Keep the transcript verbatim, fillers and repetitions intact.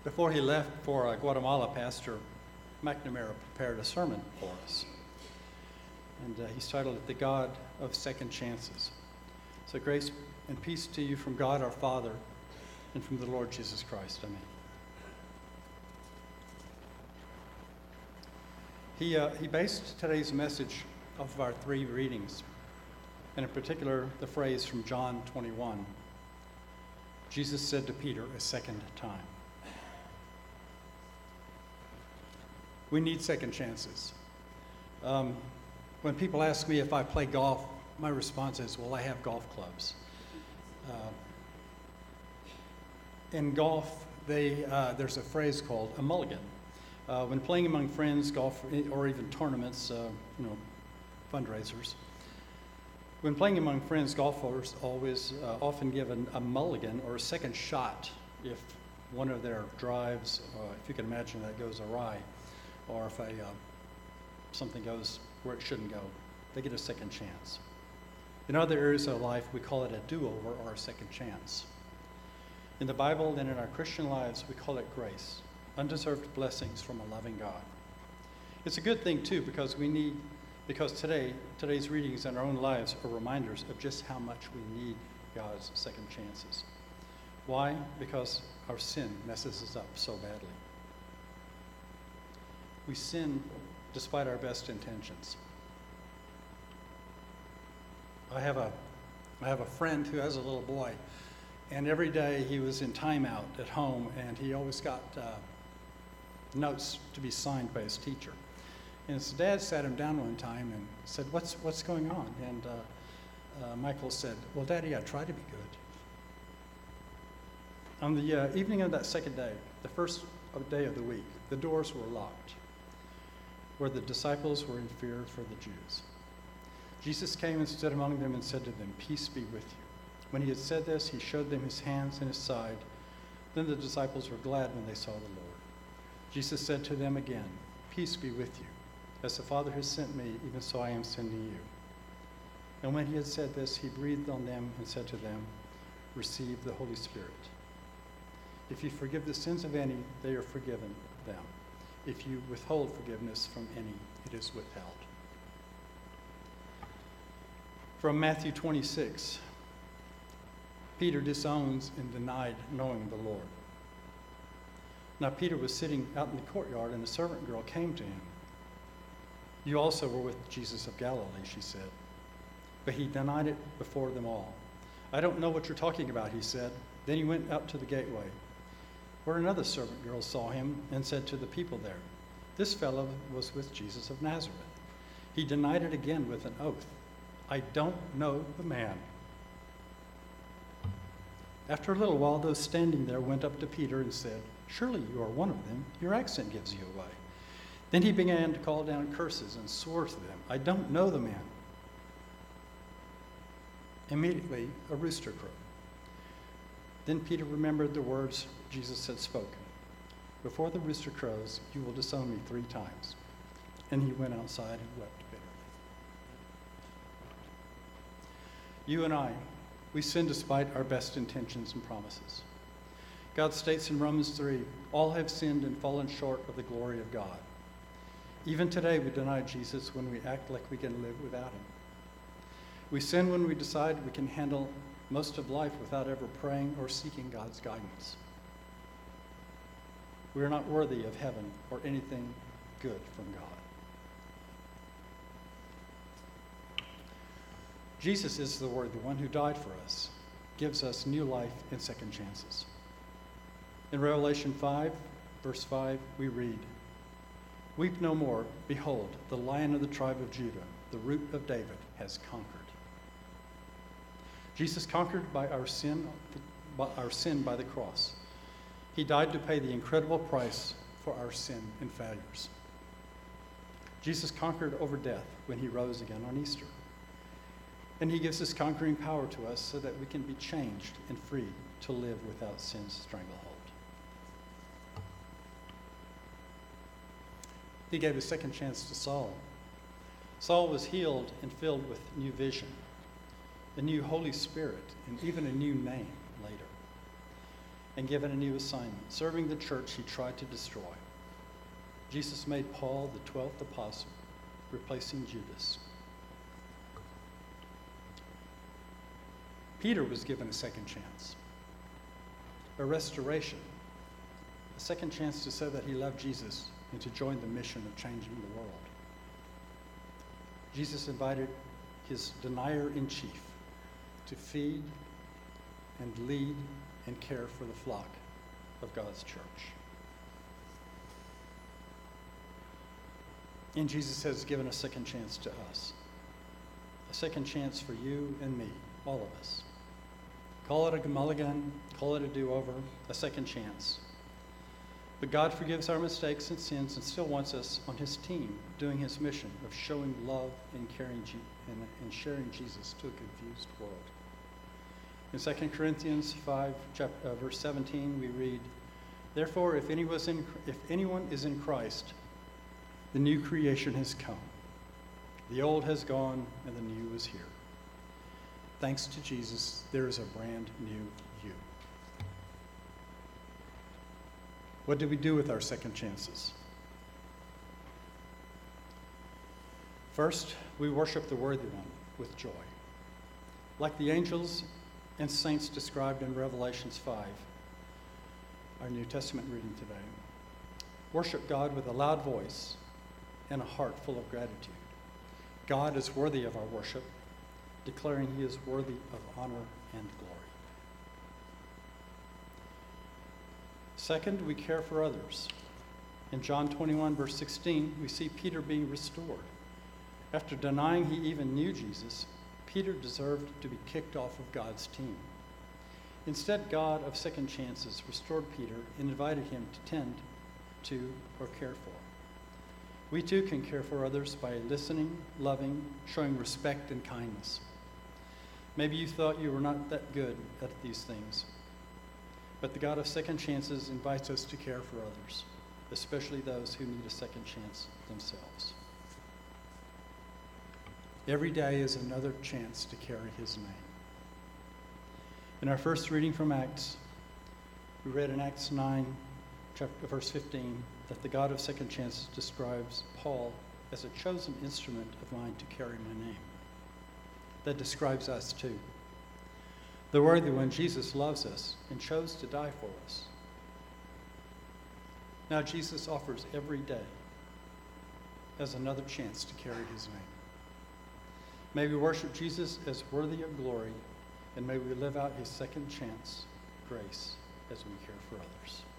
Before he left for uh, Guatemala, Pastor McNamara prepared a sermon for us. And uh, he's titled it, The God of Second Chances. So grace and peace to you from God our Father and from the Lord Jesus Christ. Amen. He, uh, he based today's message off of our three readings, and in particular, the phrase from John twenty-one. Jesus said to Peter a second time. We need second chances. Um, when people ask me if I play golf, my response is, well, I have golf clubs. Uh, in golf, they, uh, there's a phrase called a mulligan. Uh, when playing among friends, golf, or even tournaments, uh, you know, fundraisers, when playing among friends, golfers always uh, often give an, a mulligan or a second shot if one of their drives, uh, if you can imagine that, goes awry, or if a, uh, something goes where it shouldn't go. They get a second chance. In other areas of life, we call it a do-over or a second chance. In the Bible and in our Christian lives, we call it grace, undeserved blessings from a loving God. It's a good thing, too, because we need, because today, today's readings in our own lives are reminders of just how much we need God's second chances. Why? Because our sin messes us up so badly. We sin despite our best intentions. I have a, I have a friend who has a little boy, and every day he was in timeout at home, and he always got uh, notes to be signed by his teacher. And his dad sat him down one time and said, what's, what's going on? And uh, uh, Michael said, well, Daddy, I try to be good. On the uh, evening of that second day, the first day of the week, the doors were locked, where the disciples were in fear for the Jews. Jesus came and stood among them and said to them, peace be with you. When he had said this, he showed them his hands and his side. Then the disciples were glad when they saw the Lord. Jesus said to them again, peace be with you. As the Father has sent me, even so I am sending you. And when he had said this, he breathed on them and said to them, receive the Holy Spirit. If you forgive the sins of any, they are forgiven them. If you withhold forgiveness from any, it is withheld. From Matthew twenty-six, Peter disowns and denied knowing the Lord. Now Peter was sitting out in the courtyard, and a servant girl came to him. You also were with Jesus of Galilee, she said. But he denied it before them all. I don't know what you're talking about, he said. Then he went up to the gateway, where another servant girl saw him and said to the people there, this fellow was with Jesus of Nazareth. He denied it again with an oath. I don't know the man. After a little while, those standing there went up to Peter and said, surely you are one of them. Your accent gives you away. Then he began to call down curses and swore to them, I don't know the man. Immediately, a rooster crowed. Then Peter remembered the words Jesus had spoken. Before the rooster crows, you will disown me three times. And he went outside and wept bitterly. You and I, we sin despite our best intentions and promises. God states in Romans three, all have sinned and fallen short of the glory of God. Even today, we deny Jesus when we act like we can live without him. We sin when we decide we can handle most of life without ever praying or seeking God's guidance. We are not worthy of heaven or anything good from God. Jesus is the Word, the one who died for us, gives us new life and second chances. In Revelation five, verse five, we read, weep no more. Behold, the Lion of the tribe of Judah, the Root of David, has conquered. Jesus conquered by our sin, by our sin by the cross. He died to pay the incredible price for our sin and failures. Jesus conquered over death when he rose again on Easter. And he gives this conquering power to us so that we can be changed and free to live without sin's stranglehold. He gave a second chance to Saul. Saul was healed and filled with new vision, a new Holy Spirit, and even a new name later. and given a new assignment, serving the church he tried to destroy. Jesus made Paul the twelfth apostle, replacing Judas. Peter was given a second chance, a restoration, a second chance to say that he loved Jesus and to join the mission of changing the world. Jesus invited his denier-in-chief to feed and lead and care for the flock of God's church. And Jesus has given a second chance to us, a second chance for you and me, all of us. Call it a mulligan, call it a do-over, a second chance. But God forgives our mistakes and sins and still wants us on his team, doing his mission of showing love and caring Je- and, and sharing Jesus to a confused world. In Second Corinthians five, chapter, uh, verse seventeen, we read, "Therefore, if, any was in, if anyone is in Christ, the new creation has come. The old has gone, and the new is here. Thanks to Jesus, there is a brand new you." What do we do with our second chances? First, we worship the worthy one with joy. Like the angels and saints described in Revelations five, our New Testament reading today. Worship God with a loud voice and a heart full of gratitude. God is worthy of our worship, declaring he is worthy of honor and glory. Second, we care for others. In John twenty-one, verse sixteen, we see Peter being restored. After denying he even knew Jesus, Peter deserved to be kicked off of God's team. Instead, God of second chances restored Peter and invited him to tend to or care for. We too can care for others by listening, loving, showing respect and kindness. Maybe you thought you were not that good at these things, but the God of second chances invites us to care for others, especially those who need a second chance themselves. Every day is another chance to carry his name. In our first reading from Acts, we read in Acts nine, chapter, verse fifteen, that the God of second chances describes Paul as a chosen instrument of mine to carry my name. That describes us too. The worthy one, Jesus, loves us and chose to die for us. Now Jesus offers every day as another chance to carry his name. May we worship Jesus as worthy of glory, and may we live out his second chance grace as we care for others.